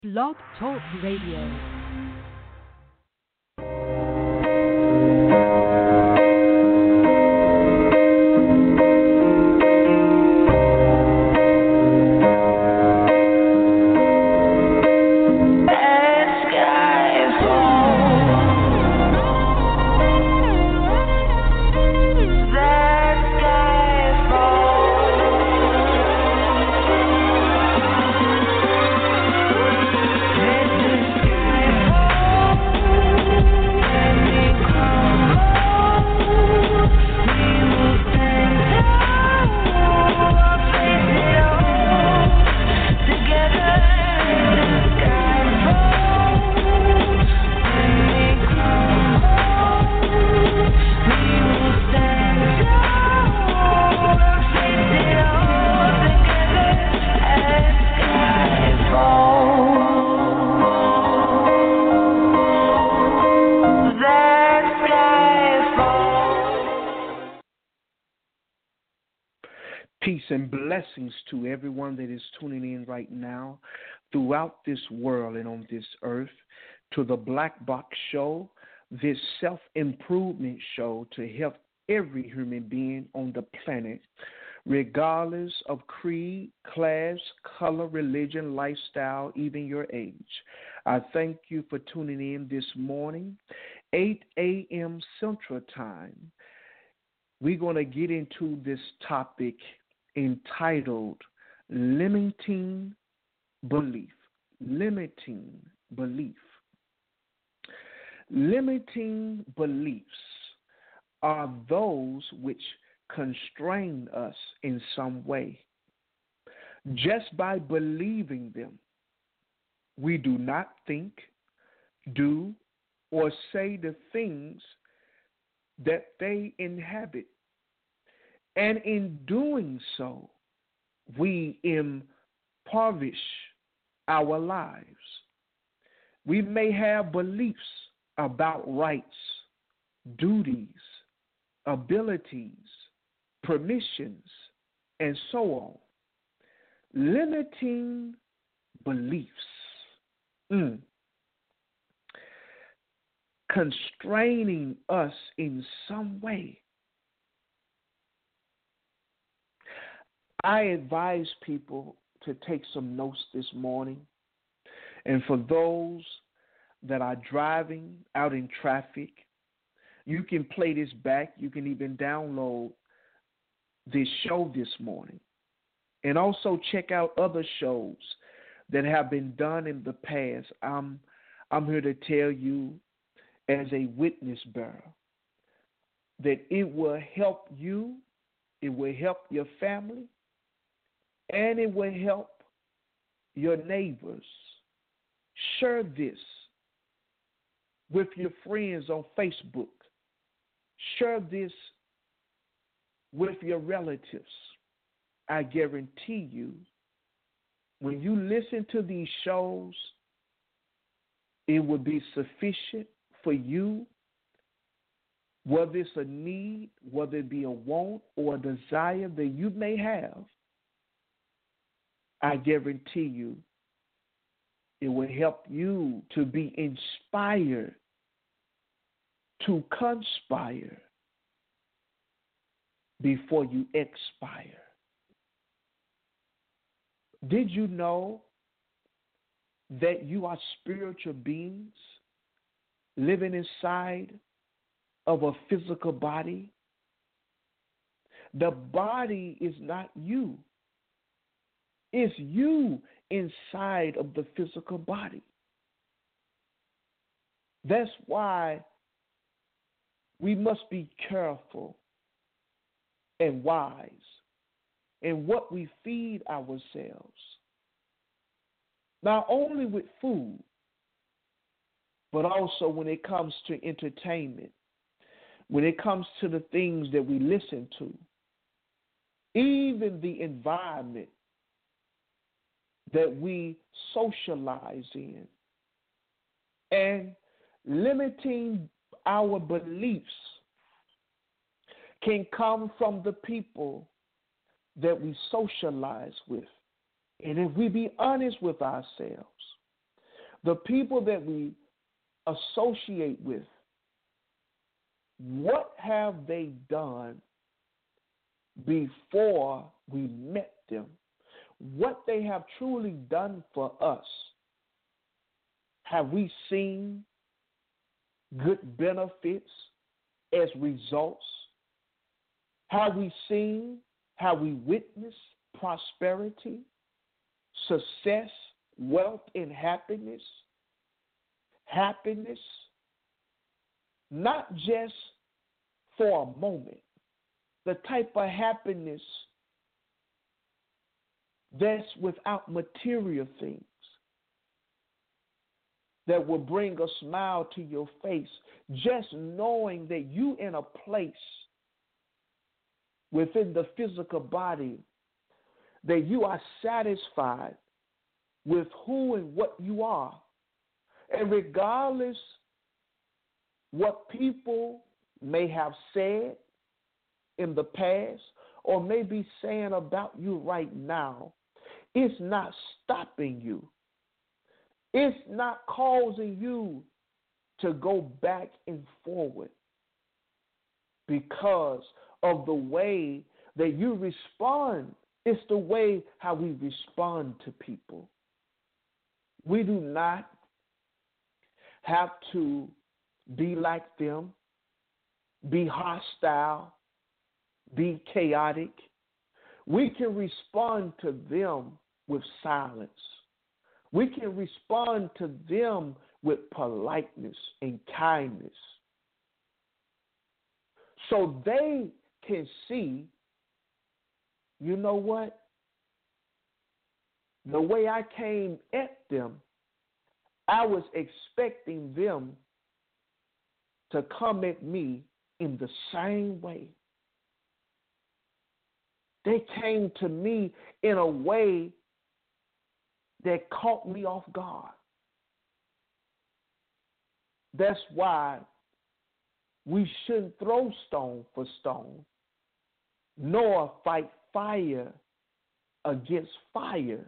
Blog Talk Radio. Peace and blessings to everyone that is tuning in right now throughout this world and on this earth to the Black Box Show, this self-improvement show to help every human being on the planet, regardless of creed, class, color, religion, lifestyle, even your age. I thank you for tuning in this morning, 8 a.m. Central Time. We're going to get into this topic entitled Limiting Belief. Limiting belief. Limiting beliefs are those which constrain us in some way. Just by believing them, we do not think, do, or say the things that they inhabit. And in doing so, we impoverish our lives. We may have beliefs about rights, duties, abilities, permissions, and so on. Limiting beliefs. Constraining us in some way. I advise people to take some notes this morning. And for those that are driving out in traffic, you can play this back. You can even download this show this morning. And also check out other shows that have been done in the past. I'm here to tell you as a witness bearer that it will help you, it will help your family, and it will help your neighbors. Share this with your friends on Facebook. Share this with your relatives. I guarantee you, when you listen to these shows, it will be sufficient for you, whether it's a need, whether it be a want or a desire that you may have. I guarantee you, it will help you to be inspired to conspire before you expire. Did you know that you are spiritual beings living inside of a physical body? The body is not you. It's you inside of the physical body. That's why we must be careful and wise in what we feed ourselves. Not only with food, but also when it comes to entertainment, when it comes to the things that we listen to, even the environment that we socialize in, and limiting our beliefs can come from the people that we socialize with. And if we be honest with ourselves, The people that we associate with, what have they done before we met them? What they have truly done for us? Have we seen good benefits as results? Have we seen, have we witnessed prosperity, success, wealth, and happiness? Happiness, not just for a moment, the type of happiness that's without material things, that will bring a smile to your face, just knowing that you in a place within the physical body that you are satisfied with who and what you are. And regardless what people may have said in the past or may be saying about you right now, it's not stopping you. It's not causing you to go back and forward because of the way that you respond. It's the way how we respond to people. We do not have to be like them, be hostile, be chaotic. We can respond to them with silence. We can respond to them with politeness and kindness. So they can see, you know what? The way I came at them, I was expecting them to come at me in the same way. They came to me in a way that caught me off guard. That's why we shouldn't throw stone for stone, nor fight fire against fire.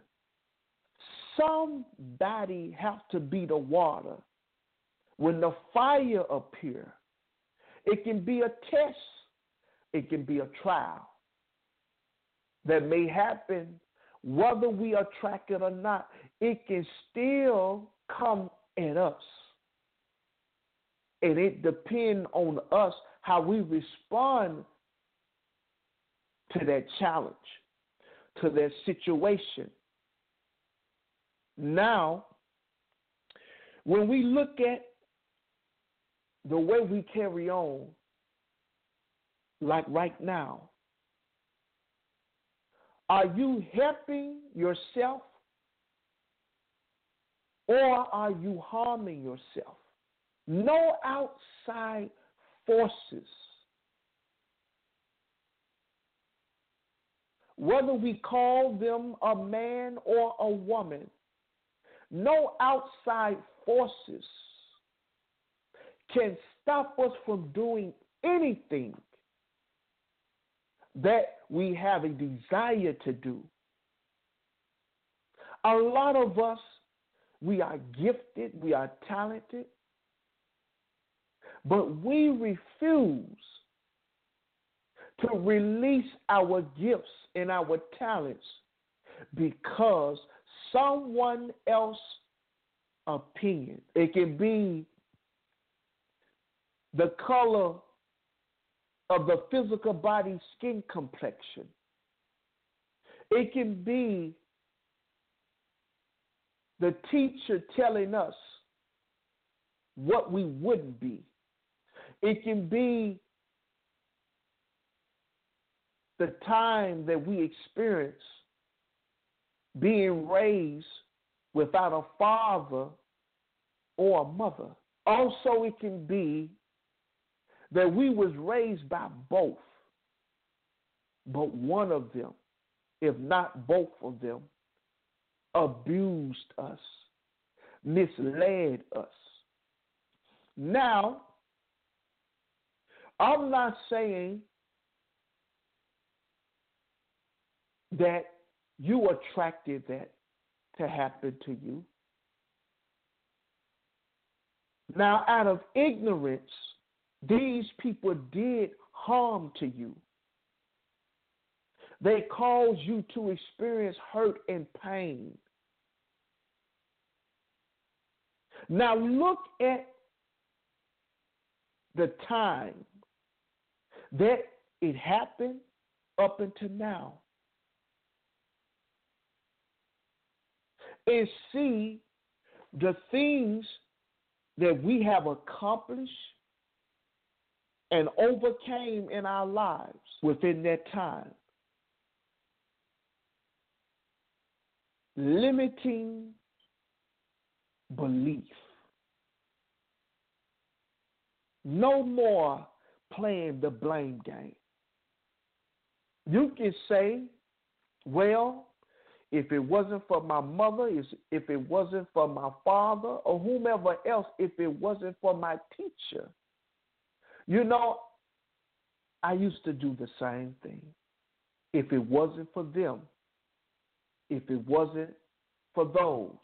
Somebody have to be the water. When the fire appears, it can be a test, it can be a trial that may happen whether we attract it or not. It can still come at us. And it depends on us how we respond to that challenge, to that situation. Now, when we look at the way we carry on, like right now, are you helping yourself or are you harming yourself? No outside forces, whether we call them a man or a woman, no outside forces can stop us from doing anything that we have a desire to do. A lot of us, we are gifted, we are talented, but we refuse to release our gifts and our talents because someone else's opinion. It can be the color of the physical body skin complexion. It can be the teacher telling us what we wouldn't be. It can be the time that we experience being raised without a father or a mother. Also, it can be that we was raised by both, but one of them, if not both of them, abused us, misled us. Now, I'm not saying that you attracted that to happen to you. Now, out of ignorance, these people did harm to you. They caused you to experience hurt and pain. Now, look at the time that it happened up until now, and see the things that we have accomplished and overcame in our lives within that time. Limiting belief. No more playing the blame game. You can say, well, if it wasn't for my mother, if it wasn't for my father or whomever else, if it wasn't for my teacher. You know, I used to do the same thing. If it wasn't for them, if it wasn't for those,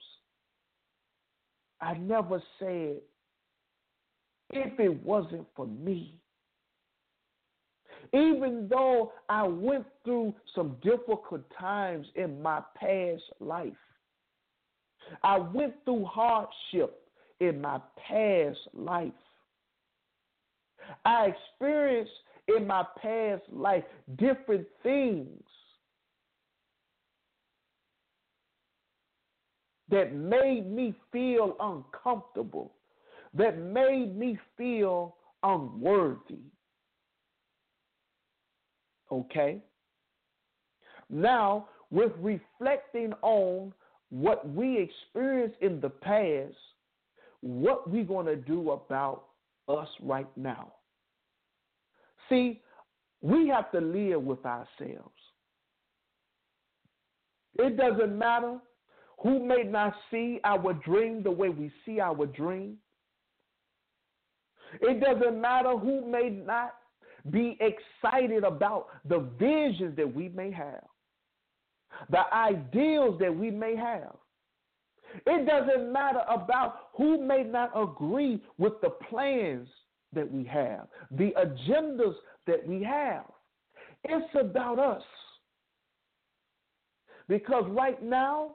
I never said, if it wasn't for me. Even though I went through some difficult times in my past life, I went through hardship in my past life. I experienced in my past life different things that made me feel uncomfortable, that made me feel unworthy. Okay? Now, with reflecting on what we experienced in the past, what we going to do about us right now? See, we have to live with ourselves. It doesn't matter who may not see our dream the way we see our dream. It doesn't matter who may not be excited about the visions that we may have, the ideals that we may have. It doesn't matter about who may not agree with the plans that we have, the agendas that we have. It's about us. Because right now,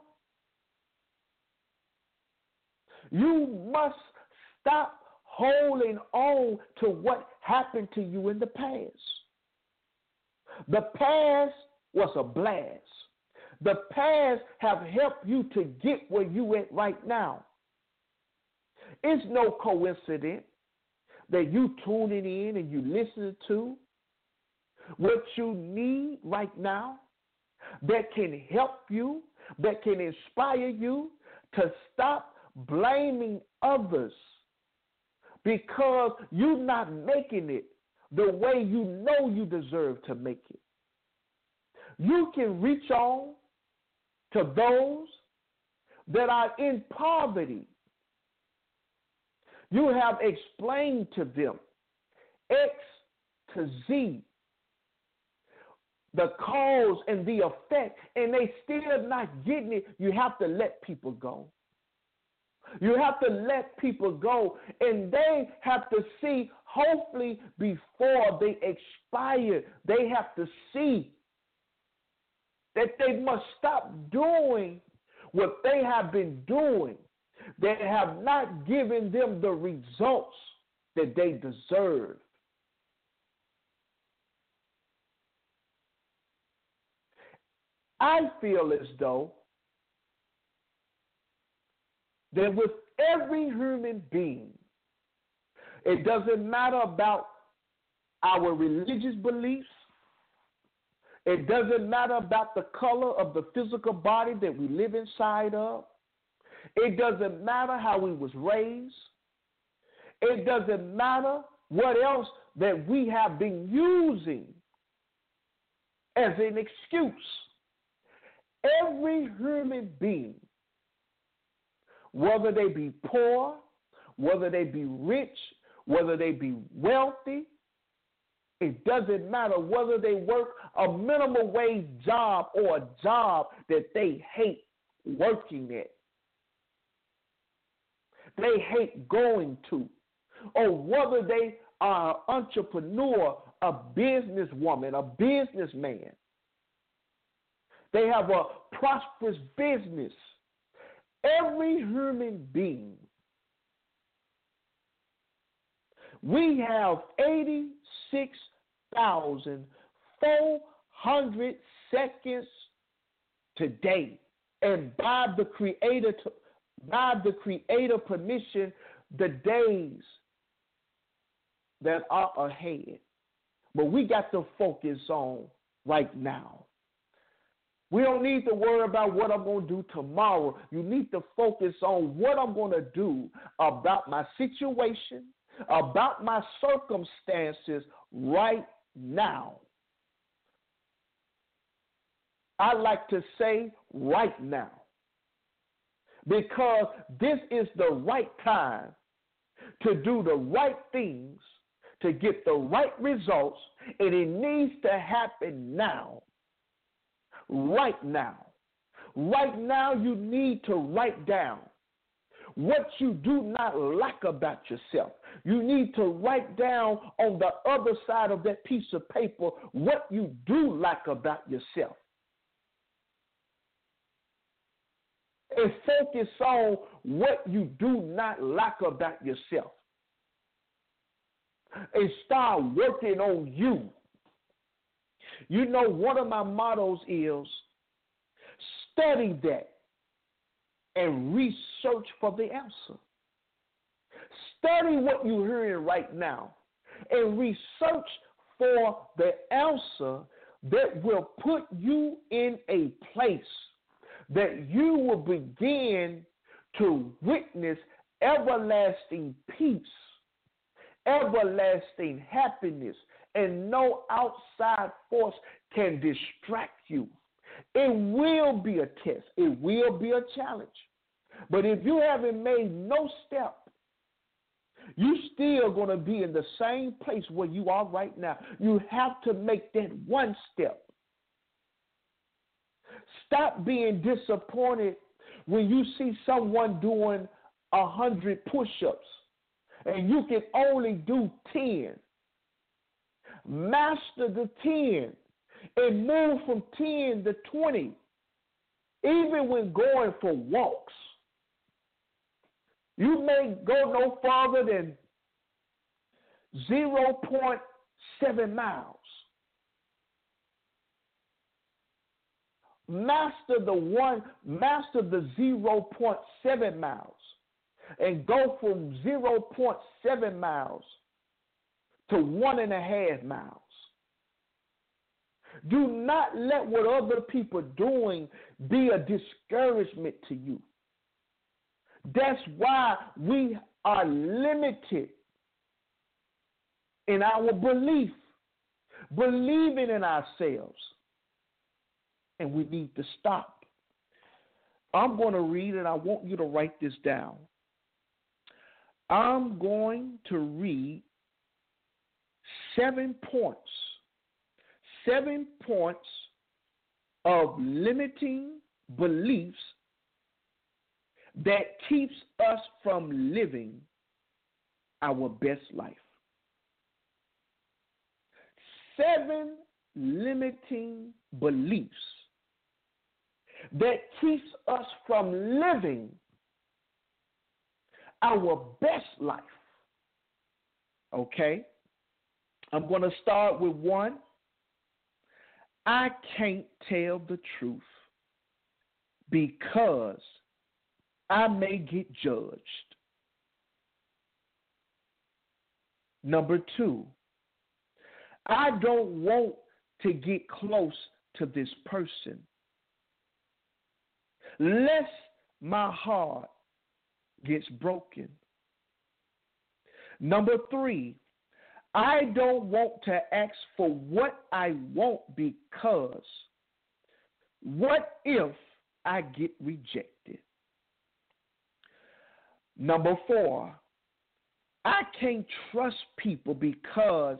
you must stop holding on to what happened to you in the past. The past was a blast. The past have helped you to get where you at right now. It's no coincidence that you tuning in and you listening to what you need right now that can help you, that can inspire you to stop blaming others because you're not making it the way you know you deserve to make it. You can reach on to those that are in poverty. You have explained to them X to Z the cause and the effect, and they still not getting it. You have to let people go. You have to let people go, and they have to see, hopefully before they expire, they have to see that they must stop doing what they have been doing that have not given them the results that they deserve. I feel as though that with every human being, it doesn't matter about our religious beliefs. It doesn't matter about the color of the physical body that we live inside of. It doesn't matter how we was raised. It doesn't matter what else that we have been using as an excuse. Every human being, whether they be poor, whether they be rich, whether they be wealthy, it doesn't matter whether they work a minimum wage job or a job that they hate working at. they hate going to, or whether they are an entrepreneur, a businesswoman, a businessman. They have a prosperous business. Every human being, we have 86,400 seconds today, and by the Creator permission, the days that are ahead. But we got to focus on right now. We don't need to worry about what I'm going to do tomorrow. You need to focus on what I'm going to do about my situation, about my circumstances right now. I like to say right now, because this is the right time to do the right things, to get the right results, and it needs to happen now. Right now. Right now, you need to write down what you do not like about yourself. You need to write down on the other side of that piece of paper what you do like about yourself. And focus on what you do not like about yourself. And start working on you. You know, one of my mottos is study that and research for the answer. Study what you're hearing right now and research for the answer that will put you in a place that you will begin to witness everlasting peace, everlasting happiness, and no outside force can distract you. It will be a test. It will be a challenge. But if you haven't made no step, you're still going to be in the same place where you are right now. You have to make that one step. Stop being disappointed when you see someone doing 100 push-ups and you can only do 10. Master the 10 and move from 10 to 20, even when going for walks. You may go no farther than 0.7 miles. Master the 0.7 miles and go from 0.7 miles to 1.5 miles. Do not let what other people are doing be a discouragement to you. That's why we are limited in our belief, believing in ourselves. And we need to stop. I'm going to read it. I want you to write this down. I'm going to read 7 points. 7 points of limiting beliefs that keeps us from living our best life. 7 limiting beliefs that keeps us from living our best life. Okay? I'm going to start with 1. I can't tell the truth because I may get judged. Number 2, I don't want to get close to this person, lest my heart gets broken. Number 3, I don't want to ask for what I want because what if I get rejected? Number 4, I can't trust people because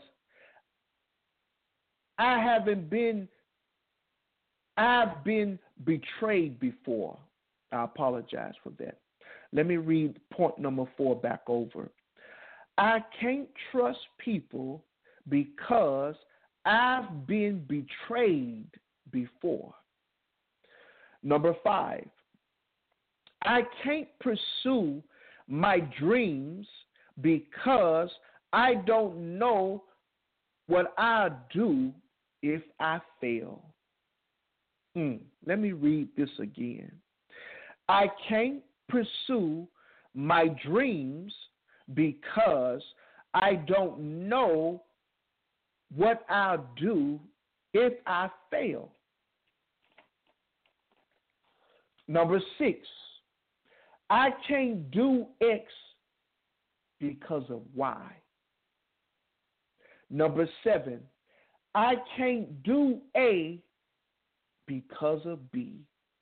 I've been betrayed before. I apologize for that. Let me read point number 4 back over. I can't trust people because I've been betrayed before. Number 5, I can't pursue my dreams because I don't know what I'll do if I fail. Let me read this again. I can't pursue my dreams because I don't know what I'll do if I fail. Number 6, I can't do X because of Y. Number 7, I can't do A because of B.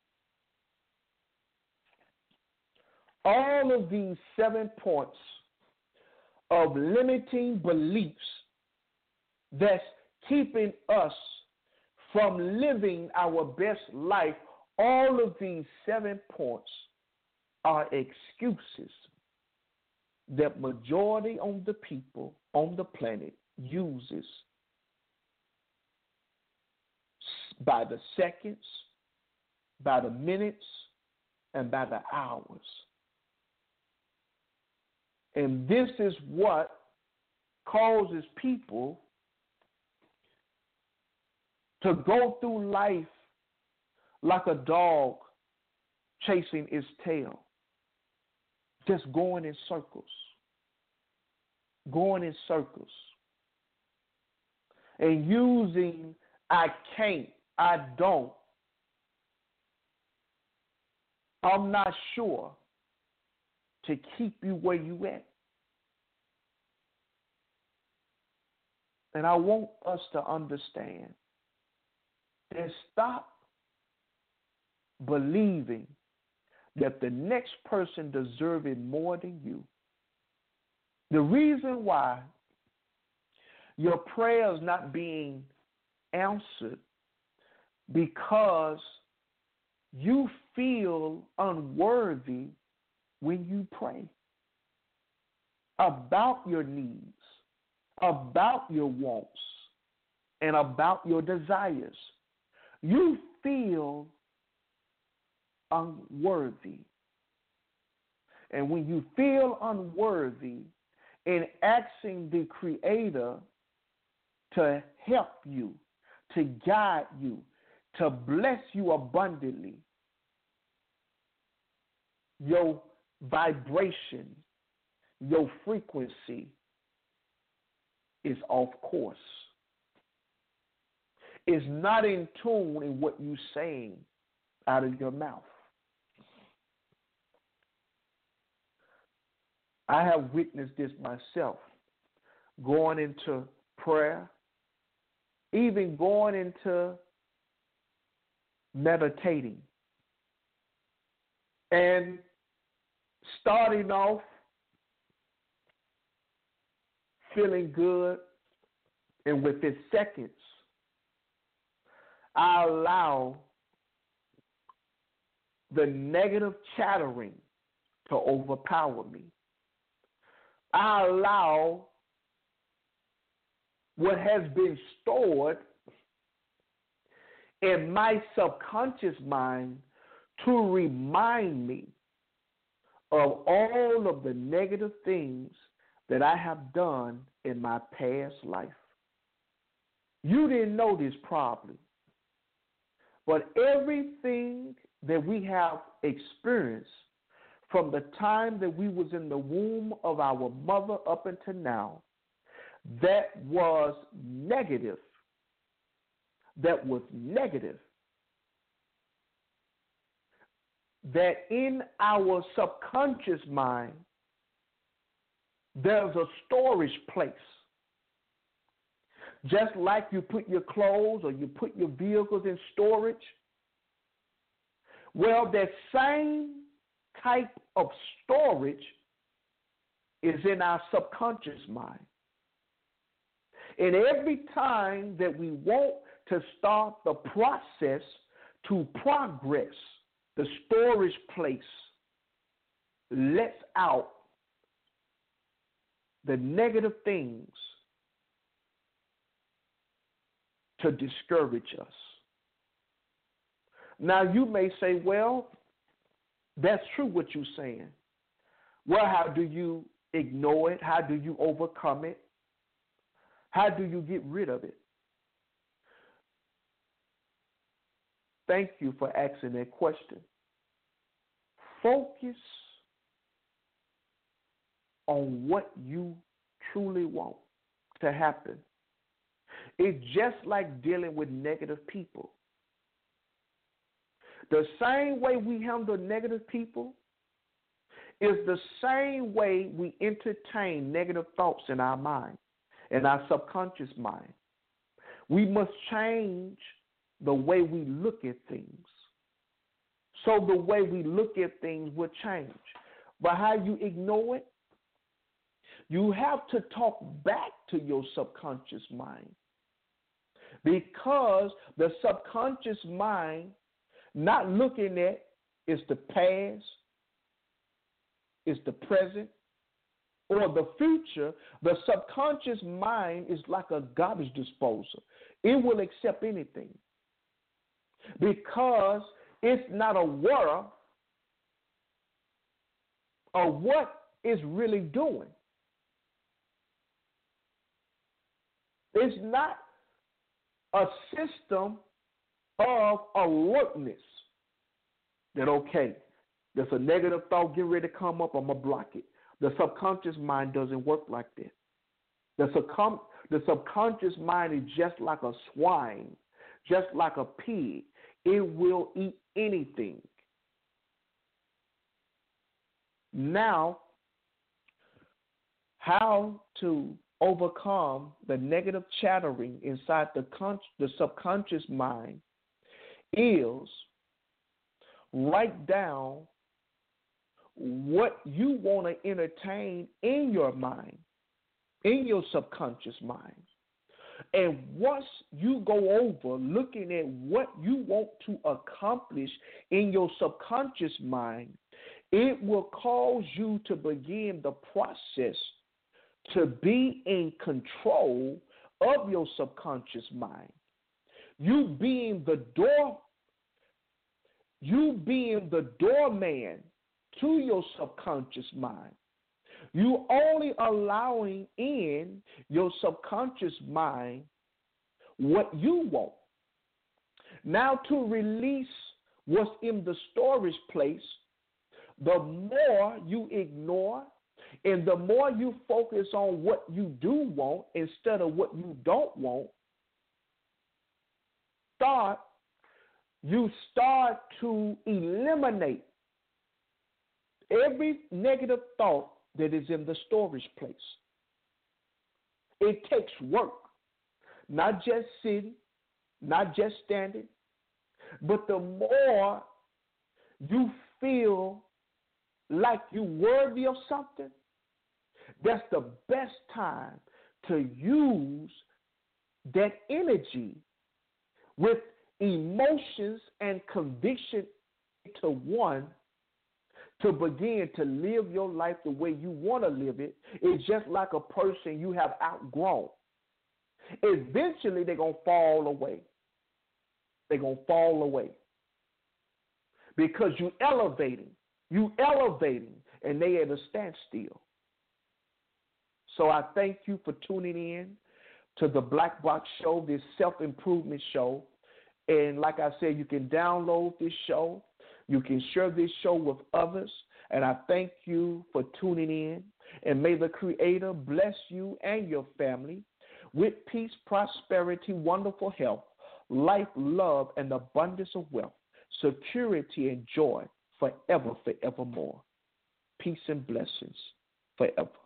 All of these 7 points of limiting beliefs that's keeping us from living our best life, all of these 7 points are excuses that majority of the people on the planet uses by the seconds, by the minutes, and by the hours. And this is what causes people to go through life like a dog chasing its tail, just going in circles, and using I can't, I don't, I'm not sure to keep you where you at. And I want us to understand and stop believing that the next person deserves it more than you. The reason why your prayer is not being answered because you feel unworthy when you pray about your needs, about your wants, and about your desires. You feel unworthy. And when you feel unworthy, in asking the Creator to help you, to guide you, to bless you abundantly, your vibration, your frequency is off course. It's not in tune in what you're saying out of your mouth. I have witnessed this myself, going into prayer, even going into meditating, and starting off feeling good, and within seconds, I allow the negative chattering to overpower me. I allow what has been stored in my subconscious mind to remind me of all of the negative things that I have done in my past life. You didn't know this probably, but everything that we have experienced from the time that we was in the womb of our mother up until now, that was negative, that in our subconscious mind, there's a storage place. Just like you put your clothes or you put your vehicles in storage, well, that same type of storage is in our subconscious mind. And every time that we want to start the process to progress, the storage place, lets out the negative things to discourage us. Now, you may say, well, that's true what you're saying. Well, how do you ignore it? How do you overcome it? How do you get rid of it? Thank you for asking that question. Focus on what you truly want to happen. It's just like dealing with negative people. The same way we handle negative people is the same way we entertain negative thoughts in our mind, in our subconscious mind. We must change the way we look at things. So the way we look at things will change. But how you ignore it? You have to talk back to your subconscious mind. Because the subconscious mind, not looking at, is the past, is the present, or the future. The subconscious mind is like a garbage disposal. It will accept anything because it's not aware of what it's really doing. It's not a system of alertness that, okay, there's a negative thought getting ready to come up, I'm going to block it. The subconscious mind doesn't work like that. The subconscious mind is just like a swine, just like a pig. It will eat anything. Now, how to overcome the negative chattering inside the subconscious mind is write down what you want to entertain in your mind, in your subconscious mind. And once you go over looking at what you want to accomplish in your subconscious mind, it will cause you to begin the process to be in control of your subconscious mind. You being the doorman to your subconscious mind. You only allowing in your subconscious mind what you want. Now, to release what's in the storage place, the more you ignore and the more you focus on what you do want instead of what you don't want, you start to eliminate every negative thought that is in the storage place. It takes work, not just sitting, not just standing, but the more you feel like you're worthy of something, that's the best time to use that energy with emotions and conviction to one to begin to live your life the way you want to live it. It's just like a person you have outgrown. Eventually, they're going to fall away. They're going to fall away because you're elevating, and they at a standstill. So I thank you for tuning in to the Black Box Show, this self-improvement show. And like I said, you can download this show. You can share this show with others. And I thank you for tuning in. And may the Creator bless you and your family with peace, prosperity, wonderful health, life, love, and abundance of wealth, security, and joy forever, forevermore. Peace and blessings forever.